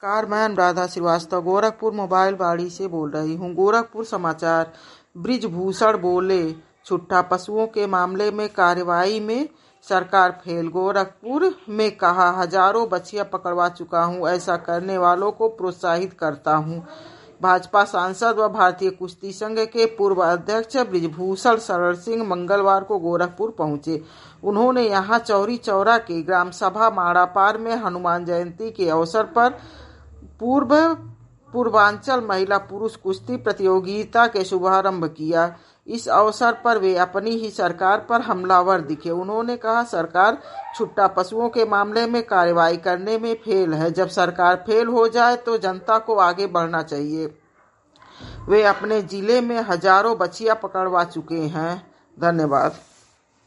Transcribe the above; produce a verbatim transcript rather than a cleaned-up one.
Carman Radha Srivastava, Gorakhpur mobile बाड़ी से बोल रही हूँ। गोरखपुर समाचार। बृजभूषण बोले, छुट्टा पशुओं के मामले में कार्रवाई में सरकार फेल। गोरखपुर में कहा, हजारों बछिया पकड़वा चुका हूँ, ऐसा करने वालों को प्रोत्साहित करता हूँ। भाजपा सांसद व भारतीय कुश्ती संघ के पूर्व अध्यक्ष बृजभूषण शरण सिंह मंगलवार को गोरखपुर पहुंचे। उन्होंने यहां चौरी चौरा के ग्राम सभा माड़ापार में हनुमान जयंती के अवसर पर पूर्व पूर्वांचल महिला पुरुष कुश्ती प्रतियोगिता के शुभारंभ किया। इस अवसर पर वे अपनी ही सरकार पर हमलावर दिखे। उन्होंने कहा, सरकार छुट्टा पशुओं के मामले में कार्रवाई करने में फेल है। जब सरकार फेल हो जाए तो जनता को आगे बढ़ना चाहिए। वे अपने जिले में हजारों बछिया पकड़वा चुके हैं। धन्यवाद।